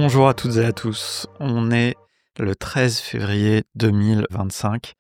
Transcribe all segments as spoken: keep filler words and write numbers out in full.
Bonjour à toutes et à tous, on est le treize février deux mille vingt-cinq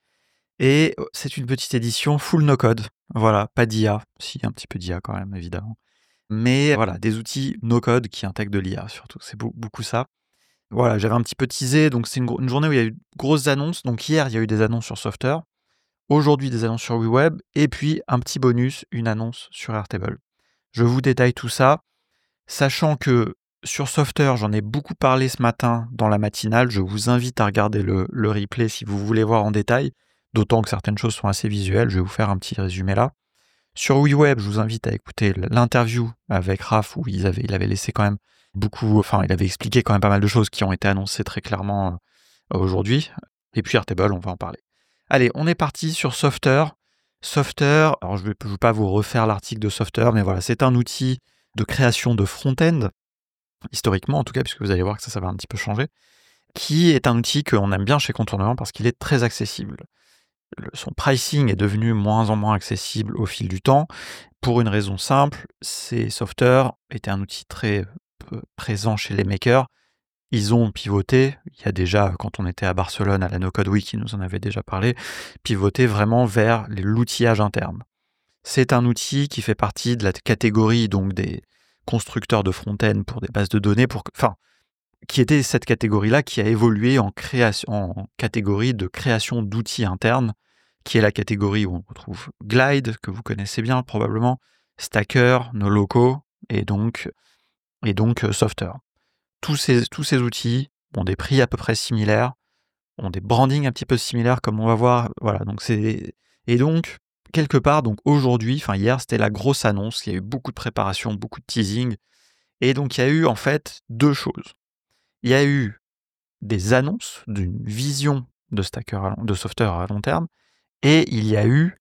et c'est une petite édition full no-code. Voilà, pas d'I A, si un petit peu d'I A quand même évidemment. Mais voilà, des outils no-code qui intègrent de l'I A surtout, c'est beau- beaucoup ça. Voilà, j'avais un petit peu teasé, donc c'est une, gro- une journée où il y a eu de grosses annonces. Donc hier, il y a eu des annonces sur Software, aujourd'hui des annonces sur WeWeb, et puis un petit bonus, une annonce sur Airtable. Je vous détaille tout ça. Sachant que sur Software, j'en ai beaucoup parlé ce matin dans la matinale, je vous invite à regarder le, le replay si vous voulez voir en détail, d'autant que certaines choses sont assez visuelles, je vais vous faire un petit résumé là. Sur WeWeb, je vous invite à écouter l'interview avec Raph où il avait, il avait laissé quand même beaucoup, enfin il avait expliqué quand même pas mal de choses qui ont été annoncées très clairement euh, aujourd'hui. Et puis Airtable, on va en parler. Allez, on est parti sur Software. Software, alors je ne vais, je vais pas vous refaire l'article de Software, mais voilà, c'est un outil de création de front-end, historiquement en tout cas, puisque vous allez voir que ça, ça va un petit peu changer, qui est un outil qu'on aime bien chez Contournement parce qu'il est très accessible. Le- son pricing est devenu moins en moins accessible au fil du temps, pour une raison simple, ces Software étaient un outil très euh, présent chez les makers. Ils ont pivoté, il y a déjà, quand on était à Barcelone, à la No Code Week, ils nous en avaient déjà parlé, pivoté vraiment vers les- l'outillage interne. C'est un outil qui fait partie de la catégorie donc des constructeurs de front-end pour des bases de données, pour, enfin, qui était cette catégorie-là qui a évolué en, création, en catégorie de création d'outils internes, qui est la catégorie où on retrouve Glide, que vous connaissez bien probablement, Stacker, Noloco, et donc, et donc euh, Software. Tous ces, tous ces outils ont des prix à peu près similaires, ont des brandings un petit peu similaires, comme on va voir. Voilà, donc c'est... Et donc, quelque part, donc aujourd'hui, enfin hier, c'était la grosse annonce. Il y a eu beaucoup de préparation, beaucoup de teasing. Et donc, il y a eu en fait deux choses. Il y a eu des annonces d'une vision de Stacker, à long- de Software à long terme, et il y a eu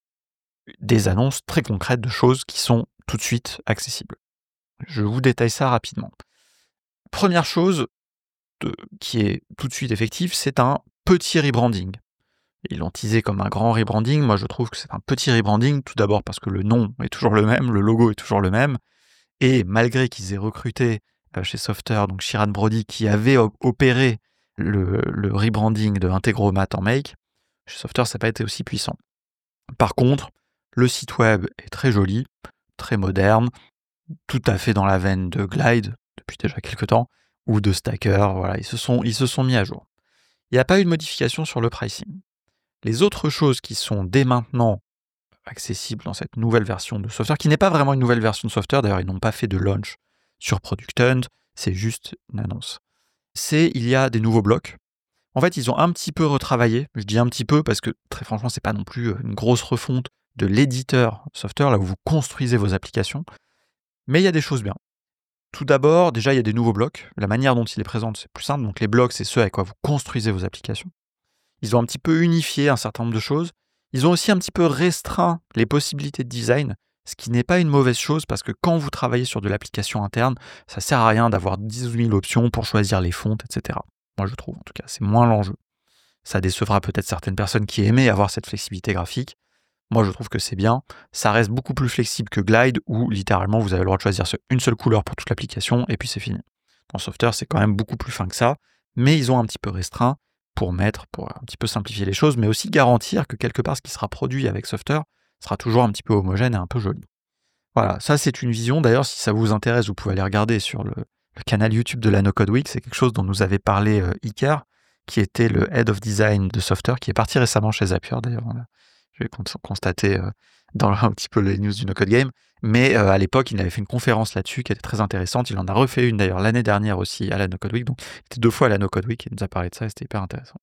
des annonces très concrètes de choses qui sont tout de suite accessibles. Je vous détaille ça rapidement. Première chose de- qui est tout de suite effective, c'est un petit rebranding. Ils l'ont teasé comme un grand rebranding. Moi, je trouve que c'est un petit rebranding. Tout d'abord parce que le nom est toujours le même, le logo est toujours le même. Et malgré qu'ils aient recruté euh, chez Software, donc Shiran Brody, qui avait op- opéré le, le rebranding de Integromat en Make, chez Software, ça n'a pas été aussi puissant. Par contre, le site web est très joli, très moderne, tout à fait dans la veine de Glide, depuis déjà quelques temps, ou de Stacker. Voilà, ils se sont, ils se sont mis à jour. Il n'y a pas eu de modification sur le pricing. Les autres choses qui sont dès maintenant accessibles dans cette nouvelle version de Software, qui n'est pas vraiment une nouvelle version de Software, d'ailleurs ils n'ont pas fait de launch sur Product Hunt, c'est juste une annonce. C'est il y a des nouveaux blocs. En fait, ils ont un petit peu retravaillé, je dis un petit peu parce que très franchement, c'est pas non plus une grosse refonte de l'éditeur Software, là où vous construisez vos applications, mais il y a des choses bien. Tout d'abord, déjà, il y a des nouveaux blocs. La manière dont il est présent, c'est plus simple. Donc les blocs, c'est ceux avec quoi vous construisez vos applications. Ils ont un petit peu unifié un certain nombre de choses. Ils ont aussi un petit peu restreint les possibilités de design, ce qui n'est pas une mauvaise chose parce que quand vous travaillez sur de l'application interne, ça sert à rien d'avoir dix mille options pour choisir les fontes, et cetera. Moi, je trouve, en tout cas, c'est moins l'enjeu. Ça décevra peut-être certaines personnes qui aimaient avoir cette flexibilité graphique. Moi, je trouve que c'est bien. Ça reste beaucoup plus flexible que Glide, où littéralement, vous avez le droit de choisir une seule couleur pour toute l'application, et puis c'est fini. Dans Software, c'est quand même beaucoup plus fin que ça, mais ils ont un petit peu restreint pour mettre, pour un petit peu simplifier les choses, mais aussi garantir que quelque part, ce qui sera produit avec Software sera toujours un petit peu homogène et un peu joli. Voilà, ça c'est une vision. D'ailleurs, si ça vous intéresse, vous pouvez aller regarder sur le, le canal YouTube de la No Code Week. C'est quelque chose dont nous avait parlé euh, Iker, qui était le Head of Design de Software, qui est parti récemment chez Zapier d'ailleurs. Voilà. Je vais constater euh, dans un petit peu les news du No Code Game. Mais euh, à l'époque, il avait fait une conférence là-dessus qui était très intéressante. Il en a refait une d'ailleurs l'année dernière aussi à la No Code Week. Donc, il était deux fois à la No Code Week. Il nous a parlé de ça et c'était hyper intéressant.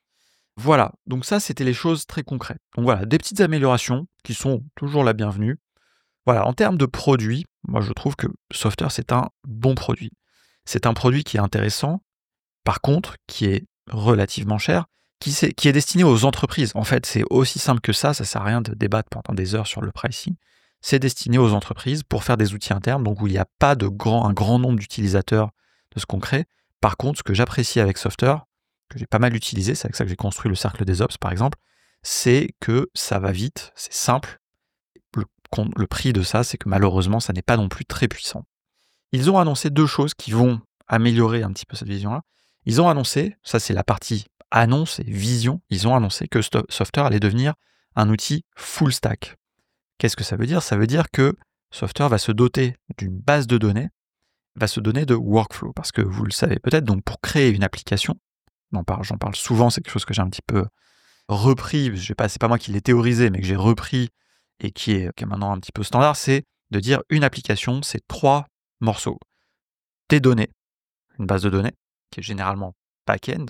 Voilà, donc ça, c'était les choses très concrètes. Donc voilà, des petites améliorations qui sont toujours la bienvenue. Voilà, en termes de produits, moi je trouve que Software, c'est un bon produit. C'est un produit qui est intéressant, par contre, qui est relativement cher, qui, est, qui est destiné aux entreprises. En fait, c'est aussi simple que ça, ça sert à rien de débattre pendant des heures sur le pricing. C'est destiné aux entreprises pour faire des outils internes, donc où il n'y a pas de grand, un grand nombre d'utilisateurs de ce qu'on crée. Par contre, ce que j'apprécie avec Software, que j'ai pas mal utilisé, c'est avec ça que j'ai construit le cercle des ops par exemple, c'est que ça va vite, c'est simple. Le, le prix de ça, c'est que malheureusement, ça n'est pas non plus très puissant. Ils ont annoncé deux choses qui vont améliorer un petit peu cette vision-là. Ils ont annoncé, ça c'est la partie annonce et vision, ils ont annoncé que Sto- Software allait devenir un outil full stack. Qu'est-ce que ça veut dire? Ça veut dire que Software va se doter d'une base de données, va se donner de workflow, parce que vous le savez peut-être, donc pour créer une application, j'en parle, j'en parle souvent, c'est quelque chose que j'ai un petit peu repris, je sais pas, c'est pas moi qui l'ai théorisé, mais que j'ai repris et qui est, qui est maintenant un petit peu standard, c'est de dire une application, c'est trois morceaux. Des données, une base de données, qui est généralement back-end,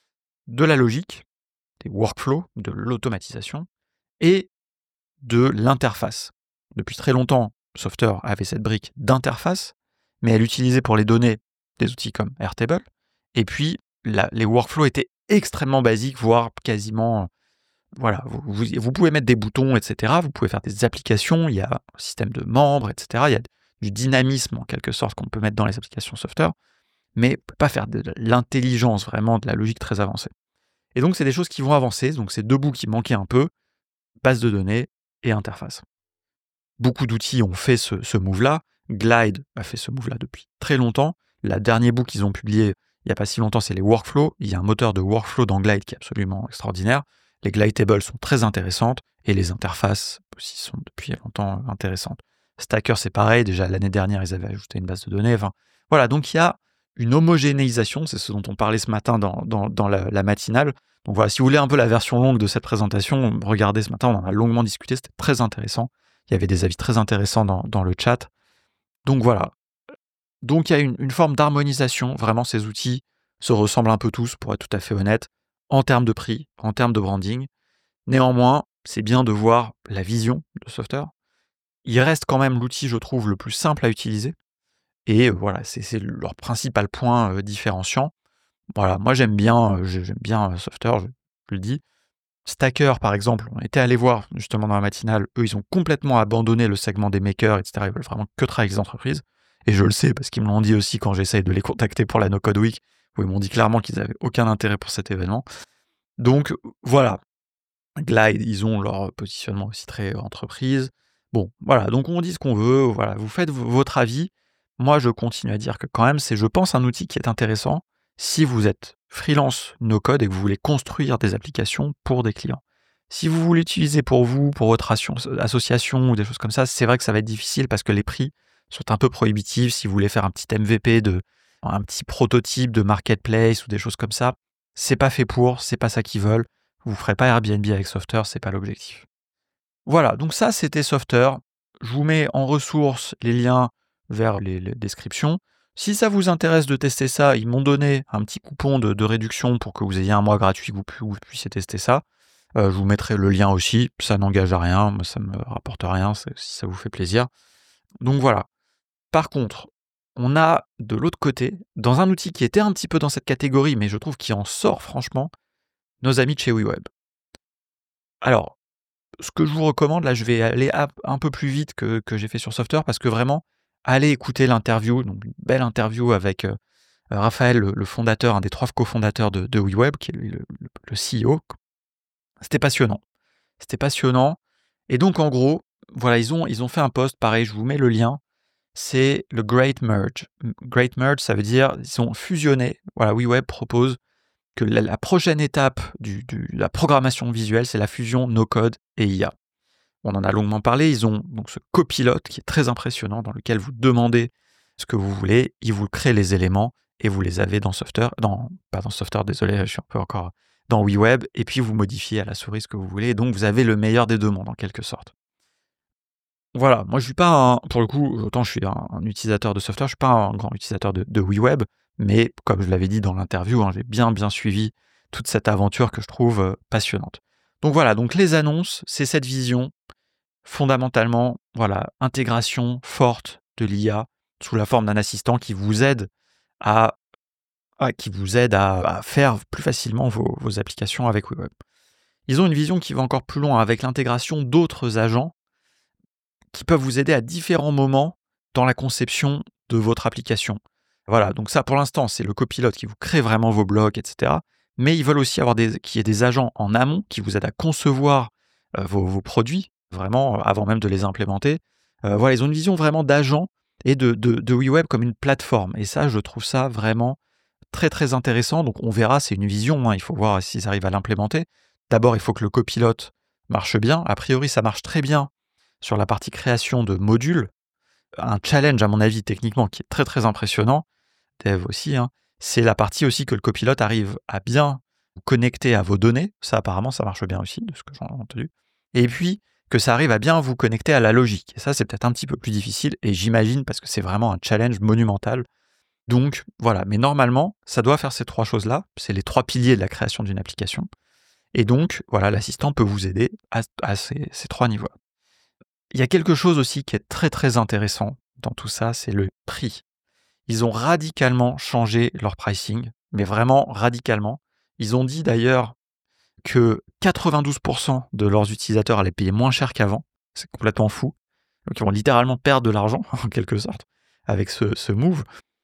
de la logique, des workflows, de l'automatisation, et de l'interface. Depuis très longtemps, Software avait cette brique d'interface, mais elle utilisait pour les données des outils comme Airtable, et puis la, les workflows étaient extrêmement basiques, voire quasiment... Voilà, vous, vous, vous pouvez mettre des boutons, et cetera. Vous pouvez faire des applications, il y a un système de membres, et cetera. Il y a du dynamisme, en quelque sorte, qu'on peut mettre dans les applications Software, mais on ne peut pas faire de l'intelligence, vraiment, de la logique très avancée. Et donc, c'est des choses qui vont avancer. Donc, c'est deux bouts qui manquaient un peu, base de données et interface. Beaucoup d'outils ont fait ce, ce move-là. Glide a fait ce move-là depuis très longtemps. La dernière bout qu'ils ont publié il n'y a pas si longtemps, c'est les workflows. Il y a un moteur de workflow dans Glide qui est absolument extraordinaire. Les glide tables sont très intéressantes et les interfaces aussi sont depuis longtemps intéressantes. Stacker, c'est pareil. Déjà, l'année dernière, ils avaient ajouté une base de données. Enfin, voilà, donc il y a une homogénéisation. C'est ce dont on parlait ce matin dans, dans, dans la, la matinale. Donc voilà, si vous voulez un peu la version longue de cette présentation, regardez ce matin, on en a longuement discuté. C'était très intéressant. Il y avait des avis très intéressants dans, dans le chat. Donc voilà. Donc il y a une, une forme d'harmonisation. Vraiment, ces outils se ressemblent un peu tous, pour être tout à fait honnête, en termes de prix, en termes de branding. Néanmoins, c'est bien de voir la vision de Software. Il reste quand même l'outil, je trouve, le plus simple à utiliser. Et euh, voilà, c'est, c'est leur principal point euh, différenciant. Voilà, moi j'aime bien, euh, j'aime bien euh, Software, je, je le dis. Stacker, par exemple, on était allé voir justement dans la matinale, eux, ils ont complètement abandonné le segment des makers, et cetera. Ils veulent vraiment que travailler avec les entreprises. Et je le sais, parce qu'ils me l'ont dit aussi quand j'essaye de les contacter pour la No Code Week, où ils m'ont dit clairement qu'ils n'avaient aucun intérêt pour cet événement. Donc, voilà. Glide, ils ont leur positionnement aussi très entreprise. Bon, voilà, donc on dit ce qu'on veut, voilà, vous faites v- votre avis. Moi, je continue à dire que quand même, c'est, je pense, un outil qui est intéressant si vous êtes freelance no code et que vous voulez construire des applications pour des clients. Si vous voulez l'utiliser pour vous, pour votre asso- association ou des choses comme ça, c'est vrai que ça va être difficile parce que les prix sont un peu prohibitifs. Si vous voulez faire un petit M V P de un petit prototype de marketplace ou des choses comme ça, c'est pas fait pour, c'est pas ça qu'ils veulent. Vous ne ferez pas Airbnb avec Software, c'est pas l'objectif. Voilà, donc ça c'était Software. Je vous mets en ressources les liens vers les, les descriptions. Si ça vous intéresse de tester ça, ils m'ont donné un petit coupon de, de réduction pour que vous ayez un mois gratuit, que vous, pu- vous puissiez tester ça. Euh, je vous mettrai le lien aussi, ça n'engage à rien, moi, ça me rapporte rien, si ça vous fait plaisir. Donc voilà. Par contre, on a de l'autre côté, dans un outil qui était un petit peu dans cette catégorie, mais je trouve qu'il en sort franchement, nos amis de chez WeWeb. Alors, ce que je vous recommande, là, je vais aller un peu plus vite que, que j'ai fait sur Software, parce que vraiment, allez écouter l'interview, donc une belle interview avec euh, Raphaël, le, le fondateur, un des trois cofondateurs de, de WeWeb, qui est le, le, le C E O. C'était passionnant. C'était passionnant. Et donc, en gros, voilà, ils ont, ils ont fait un post, pareil, je vous mets le lien, c'est le Great Merge. Great Merge, ça veut dire, ils ont fusionné. Voilà, WeWeb propose que la, la prochaine étape de la programmation visuelle, c'est la fusion no-code et I A. On en a longuement parlé, ils ont donc ce copilote qui est très impressionnant, dans lequel vous demandez ce que vous voulez, il vous crée les éléments, et vous les avez dans Software, dans, pas dans Software, désolé, je suis un peu encore dans WeWeb, et puis vous modifiez à la souris ce que vous voulez, et donc vous avez le meilleur des deux mondes, en quelque sorte. Voilà, moi je suis pas un, pour le coup, autant je suis un, un utilisateur de Software, je suis pas un grand utilisateur de, de WeWeb, mais comme je l'avais dit dans l'interview, hein, j'ai bien bien suivi toute cette aventure que je trouve euh, passionnante. Donc voilà, donc les annonces, c'est cette vision, fondamentalement, voilà, intégration forte de l'I A sous la forme d'un assistant qui vous aide à, à- qui vous aide à, à faire plus facilement vos, vos applications avec WeWeb. Ils ont une vision qui va encore plus loin avec l'intégration d'autres agents qui peuvent vous aider à différents moments dans la conception de votre application. Voilà, donc ça pour l'instant, c'est le copilote qui vous crée vraiment vos blocs, et cetera. Mais ils veulent aussi avoir des, qu'il y ait des agents en amont qui vous aident à concevoir euh, vos, vos produits, vraiment, euh, avant même de les implémenter. Euh, voilà, ils ont une vision vraiment d'agent, et de, de, de WeWeb comme une plateforme. Et ça, je trouve ça vraiment très très intéressant. Donc on verra, c'est une vision, hein, il faut voir s'ils arrivent à l'implémenter. D'abord, il faut que le copilote marche bien. A priori, ça marche très bien sur la partie création de modules. Un challenge, à mon avis, techniquement, qui est très très impressionnant, dev aussi, hein, c'est la partie aussi que le copilote arrive à bien vous connecter à vos données. Ça, apparemment, ça marche bien aussi, de ce que j'en ai entendu. Et puis, que ça arrive à bien vous connecter à la logique. Et ça, c'est peut-être un petit peu plus difficile, et j'imagine, parce que c'est vraiment un challenge monumental. Donc, voilà. Mais normalement, ça doit faire ces trois choses-là. C'est les trois piliers de la création d'une application. Et donc, voilà, l'assistant peut vous aider à, à ces, ces trois niveaux. Il y a quelque chose aussi qui est très, très intéressant dans tout ça, c'est le prix. Ils ont radicalement changé leur pricing, mais vraiment radicalement. Ils ont dit d'ailleurs que quatre-vingt-douze pour cent de leurs utilisateurs allaient payer moins cher qu'avant. C'est complètement fou. Donc ils vont littéralement perdre de l'argent, en quelque sorte, avec ce, ce move.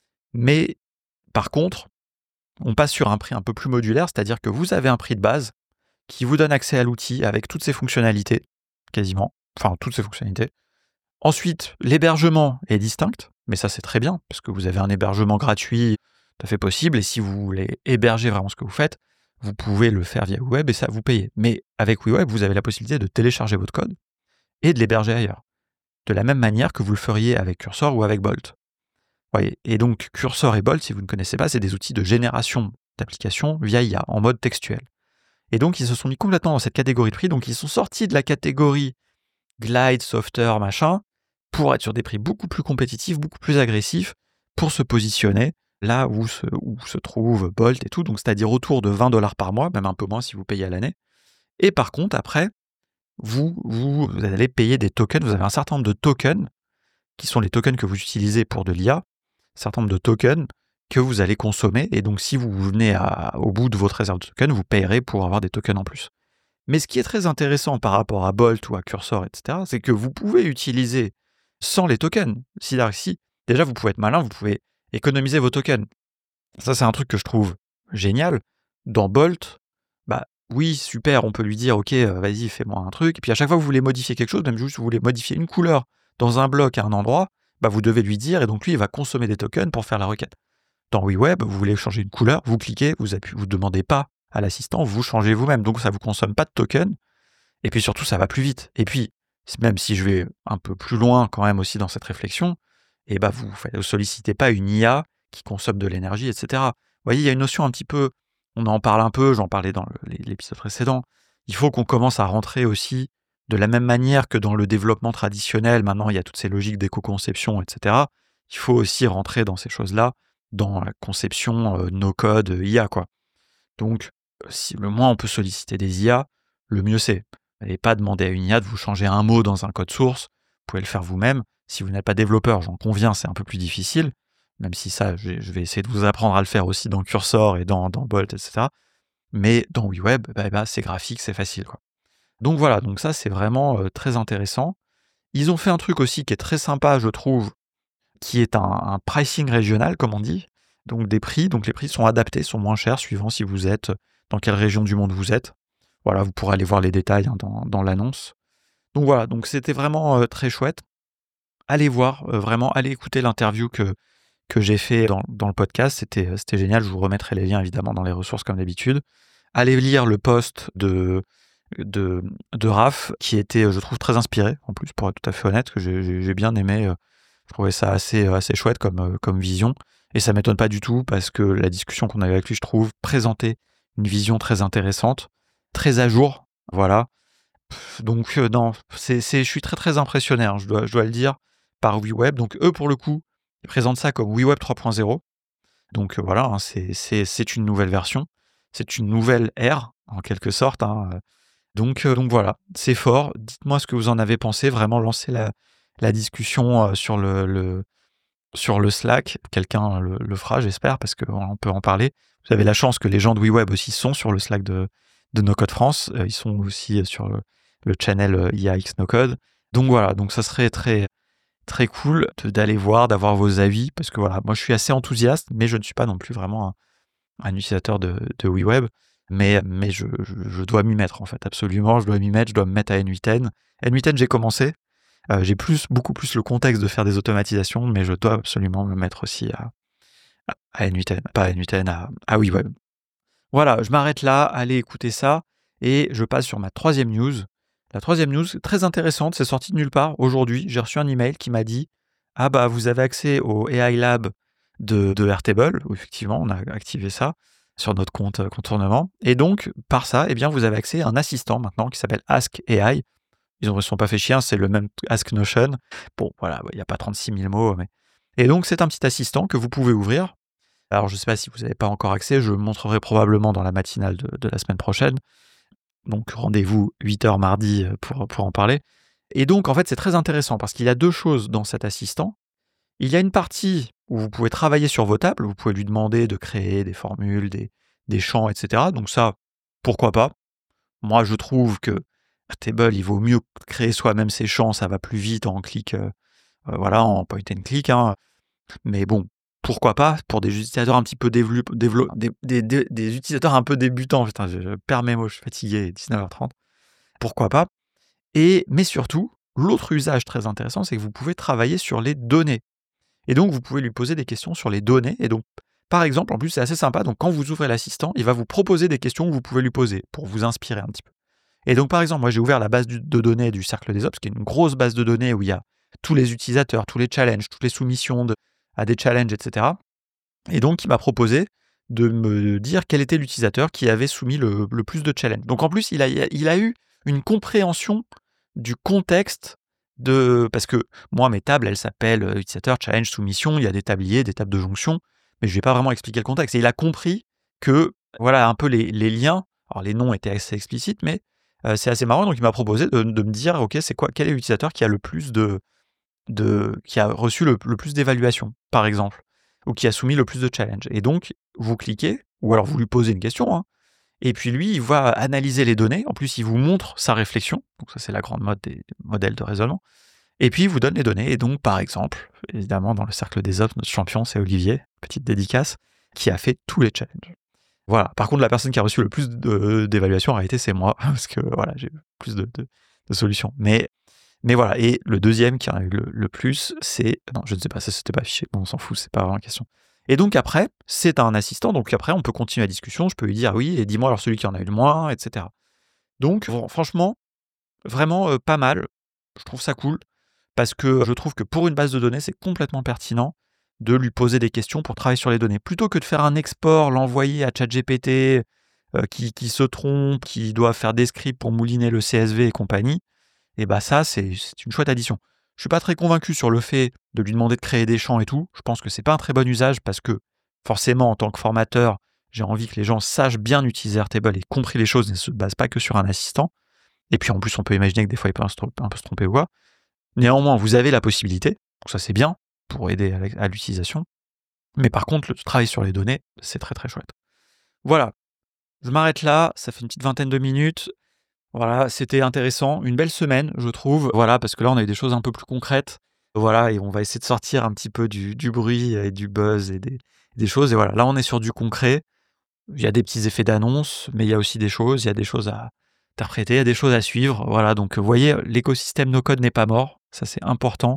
Mais par contre, on passe sur un prix un peu plus modulaire, c'est-à-dire que vous avez un prix de base qui vous donne accès à l'outil avec toutes ses fonctionnalités, quasiment, enfin toutes ses fonctionnalités. Ensuite, l'hébergement est distinct, mais ça c'est très bien, parce que vous avez un hébergement gratuit tout à fait possible, et si vous voulez héberger vraiment ce que vous faites, vous pouvez le faire via WeWeb et ça vous payez. Mais avec WeWeb, vous avez la possibilité de télécharger votre code et de l'héberger ailleurs, de la même manière que vous le feriez avec Cursor ou avec Bolt. Voyez. Et donc Cursor et Bolt, si vous ne connaissez pas, c'est des outils de génération d'applications via I A, en mode textuel. Et donc ils se sont mis complètement dans cette catégorie de prix, donc ils sont sortis de la catégorie Glide, Softer, machin, pour être sur des prix beaucoup plus compétitifs, beaucoup plus agressifs, pour se positionner là où se, où se trouve Bolt et tout, donc c'est-à-dire autour de vingt dollars par mois, même un peu moins si vous payez à l'année. Et par contre, après, vous, vous, vous allez payer des tokens, vous avez un certain nombre de tokens, qui sont les tokens que vous utilisez pour de l'I A, un certain nombre de tokens que vous allez consommer, et donc si vous venez à, au bout de votre réserve de tokens, vous payerez pour avoir des tokens en plus. Mais ce qui est très intéressant par rapport à Bolt ou à Cursor, et cetera, c'est que vous pouvez utiliser sans les tokens. Si, si déjà vous pouvez être malin, vous pouvez économiser vos tokens. Ça, c'est un truc que je trouve génial. Dans Bolt, bah oui, super, on peut lui dire, ok, euh, vas-y, fais-moi un truc. Et puis à chaque fois que vous voulez modifier quelque chose, même juste vous voulez modifier une couleur dans un bloc à un endroit, bah vous devez lui dire, et donc lui, il va consommer des tokens pour faire la requête. Dans WeWeb, vous voulez changer une couleur, vous cliquez, vous appuyez, vous demandez pas à l'assistant, vous changez vous-même. Donc ça vous consomme pas de tokens. Et puis surtout, ça va plus vite. Et puis, même si je vais un peu plus loin quand même aussi dans cette réflexion, et bah vous ne sollicitez pas une I A qui consomme de l'énergie, et cetera. Vous voyez, il y a une notion un petit peu, on en parle un peu, j'en parlais dans le, l'épisode précédent, il faut qu'on commence à rentrer aussi de la même manière que dans le développement traditionnel, maintenant il y a toutes ces logiques d'éco-conception, et cetera. Il faut aussi rentrer dans ces choses-là, dans la conception euh, no-code euh, I A, quoi. Donc, si le moins on peut solliciter des I A, le mieux c'est. N'allez pas demander à une I A de vous changer un mot dans un code source, vous pouvez le faire vous-même. Si vous n'êtes pas développeur, j'en conviens, c'est un peu plus difficile, même si ça, je vais essayer de vous apprendre à le faire aussi dans Cursor et dans, dans Bolt, et cetera. Mais dans WeWeb, bah, bah, c'est graphique, c'est facile, quoi. Donc voilà, donc ça c'est vraiment euh, très intéressant. Ils ont fait un truc aussi qui est très sympa, je trouve, qui est un, un pricing régional, comme on dit, donc des prix, donc les prix sont adaptés, sont moins chers, suivant si vous êtes, dans quelle région du monde vous êtes. Voilà, vous pourrez aller voir les détails hein, dans, dans l'annonce. Donc voilà, donc c'était vraiment euh, très chouette. Allez voir, euh, vraiment, allez écouter l'interview que, que j'ai fait dans, dans le podcast, c'était, c'était génial, je vous remettrai les liens évidemment dans les ressources comme d'habitude. Allez lire le post de, de, de Raph, qui était, je trouve, très inspiré, en plus, pour être tout à fait honnête, que j'ai, j'ai, j'ai bien aimé, euh, je trouvais ça assez, assez chouette comme, euh, comme vision, et ça m'étonne pas du tout, parce que la discussion qu'on avait avec lui, je trouve, présentait une vision très intéressante, très à jour, voilà. Donc euh, non, c'est, c'est, je suis très très impressionné, hein, je, dois, je dois le dire, par WeWeb. Donc eux, pour le coup, ils présentent ça comme WeWeb trois point zéro. Donc euh, voilà, hein, c'est, c'est, c'est une nouvelle version, c'est une nouvelle ère, en quelque sorte. Hein. Donc, euh, donc voilà, c'est fort. Dites-moi ce que vous en avez pensé, vraiment lancez la, la discussion euh, sur, le, le, sur le Slack. Quelqu'un le, le fera, j'espère, parce qu'on peut en parler. Vous avez la chance que les gens de WeWeb aussi sont sur le Slack de, de No Code France. Euh, ils sont aussi sur le, le channel I A X No Code. Donc voilà, donc ça serait très, très cool de, d'aller voir, d'avoir vos avis, parce que voilà, moi je suis assez enthousiaste, mais je ne suis pas non plus vraiment un, un utilisateur de, de WeWeb, mais, mais je, je, je dois m'y mettre en fait, absolument, je dois m'y mettre, je dois me mettre à N huit N. N huit N, j'ai commencé, Heu, j'ai plus beaucoup plus le contexte de faire des automatisations, mais je dois absolument me mettre aussi à à à N huit N, pas à N huit N, à ah oui, ouais. Voilà, je m'arrête là, allez écouter ça et je passe sur ma troisième news. La troisième news, très intéressante, c'est sorti de nulle part. Aujourd'hui, j'ai reçu un email qui m'a dit: «Ah bah, vous avez accès au A I Lab de de Airtable». Où effectivement, on a activé ça sur notre compte, heu, contournement et donc par ça, eh bien, vous avez accès à un assistant maintenant qui s'appelle Ask A I. Ils ne se sont pas fait chier, hein, c'est le même Ask Notion. Bon, voilà, il y a pas trente-six mille mots, mais et donc c'est un petit assistant que vous pouvez ouvrir. Alors je ne sais pas si vous n'avez pas encore accès, je le montrerai probablement dans la matinale de de la semaine prochaine. Donc rendez-vous huit heures mardi, heu, pour, pour en parler et donc en fait, c'est très intéressant parce qu'il y a deux choses dans cet assistant. Il y a une partie où vous pouvez travailler sur vos tables, vous pouvez lui demander de créer des formules, des des champs et cetera. Donc ça, pourquoi pas? Moi, je trouve que Airtable, il vaut mieux créer soi-même ses champs, ça va plus vite en clic, heu, heu, voilà, en point and click, hein. Mais bon, pourquoi pas pour des utilisateurs un petit peu dévelu dévelop des des des des utilisateurs un peu débutants. Putain, je je perds mes mots, je suis fatigué, il est dix-neuf heures trente. Pourquoi pas? Et mais surtout, l'autre usage très intéressant, c'est que vous pouvez travailler sur les données et donc vous pouvez lui poser des questions sur les données et donc, par exemple, en plus, c'est assez sympa, donc quand vous ouvrez l'assistant, il va vous proposer des questions que vous pouvez lui poser pour vous inspirer un petit peu. Et donc, par exemple, moi, j'ai ouvert la base du de données du Cercle des Ops, qui est une grosse base de données où il y a tous les utilisateurs, tous les challenges, toutes les soumissions de à des challenges et cetera et donc il m'a proposé de me dire quel était l'utilisateur qui avait soumis le le plus de challenges. Donc en plus, il a il a eu une compréhension du contexte de parce que moi, mes tables, elles s'appellent, heu, utilisateur, challenge, soumission, il y a des tabliers, des tables de jonction, mais je lui ai pas vraiment expliqué le contexte et il a compris que, voilà, un peu les les liens, alors les noms étaient assez explicites, mais heu, c'est assez marrant donc il m'a proposé de de me dire: «OK, c'est quoi quel est l'utilisateur qui a le plus de de qui a reçu le le plus d'évaluations, par exemple, ou qui a soumis le plus de challenges et donc vous cliquez ou alors vous lui posez une question, hein, et puis lui, il va analyser les données. En plus, il vous montre sa réflexion, donc ça, c'est la grande mode des modèles de raisonnement et puis il vous donne les données et donc par exemple, évidemment, dans le cercle des ops, notre champion, c'est Olivier, petite dédicace, qui a fait tous les challenges. Voilà. Par contre, la personne qui a reçu le plus de d'évaluations, en réalité, c'est moi parce que, voilà, j'ai eu plus de de de solutions mais mais voilà et le deuxième qui en a eu le le plus, c'est non, je ne sais pas, ça c'était pas affiché, bon, on s'en fout, c'est pas vraiment la question et donc après, c'est un assistant, donc après on peut continuer la discussion, je peux lui dire: «Oui et dis-moi alors celui qui en a eu le moins» et cetera. Donc fran franchement, vraiment, heu, pas mal. Je trouve ça cool parce que je trouve que pour une base de données, c'est complètement pertinent de lui poser des questions pour travailler sur les données. Plutôt que de faire un export, l'envoyer à ChatGPT, heu, qui qui se trompe, qui doit faire des scripts pour mouliner le C S V et compagnie et bah, ça, c'est c'est une chouette addition. Je suis pas très convaincu sur le fait de lui demander de créer des champs et tout. Je pense que c'est pas un très bon usage parce que, forcément, en tant que formateur, j'ai envie que les gens sachent bien utiliser Airtable et compris les choses, ne se basent pas que sur un assistant et puis, en plus, on peut imaginer que des fois, il peut un se tromp un peu se tromper ou quoi. Néanmoins, vous avez la possibilité, donc ça, c'est bien pour aider à l'e à l'utilisation, mais par contre, le travail sur les données, c'est très, très chouette. Voilà, je m'arrête là, ça fait une petite vingtaine de minutes. Voilà, c'était intéressant, une belle semaine, je trouve. Voilà, parce que là, on a eu des choses un peu plus concrètes. Voilà et on va essayer de sortir un petit peu du du bruit et du buzz et des des choses et voilà, là, on est sur du concret. Il y a des petits effets d'annonce, mais il y a aussi des choses, il y a des choses à interpréter, il y a des choses à suivre. Voilà, donc vous voyez, l'écosystème no code n'est pas mort, ça, c'est important.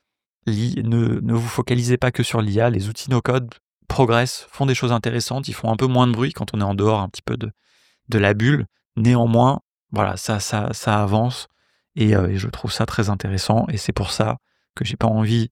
L'i ne ne vous focalisez pas que sur l'I A, les outils no code progressent, font des choses intéressantes, ils font un peu moins de bruit quand on est en dehors un petit peu de de la bulle. Néanmoins, voilà, ça ça ça avance et heu et je trouve ça très intéressant et c'est pour ça que j'ai pas envie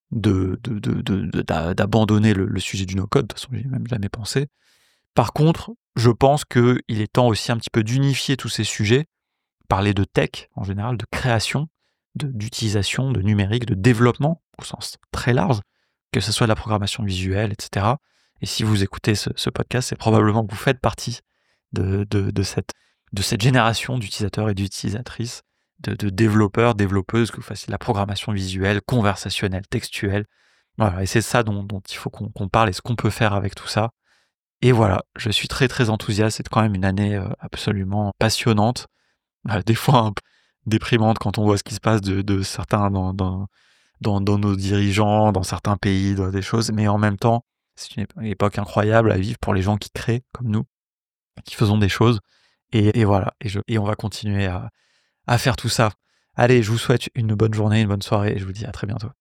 de de de de de d'a d'abandonner le le sujet du no code. De toute façon, j'y ai même jamais pensé. Par contre, je pense qu'il est temps aussi un petit peu d'unifier tous ces sujets, parler de tech en général, de création, de d'utilisation, de numérique, de développement au sens très large, que ce soit de la programmation visuelle et cetera et si vous écoutez ce ce podcast, c'est probablement que vous faites partie de de de cette de cette génération d'utilisateurs et d'utilisatrices, de de développeurs, développeuses, que vous fassiez de la programmation visuelle, conversationnelle, textuelle. Voilà et c'est ça dont dont il faut qu'on qu'on parle et ce qu'on peut faire avec tout ça et voilà, je suis très, très enthousiaste. C'est quand même une année, heu, absolument passionnante. Heu, des fois un p déprimante quand on voit ce qui se passe de de certains dans dans dans dans nos dirigeants, dans certains pays, dans des choses, mais en même temps, c'est une ép une époque incroyable à vivre pour les gens qui créent comme nous, qui faisons des choses et et voilà et je et on va continuer à à faire tout ça. Allez, je vous souhaite une bonne journée, une bonne soirée et je vous dis à très bientôt.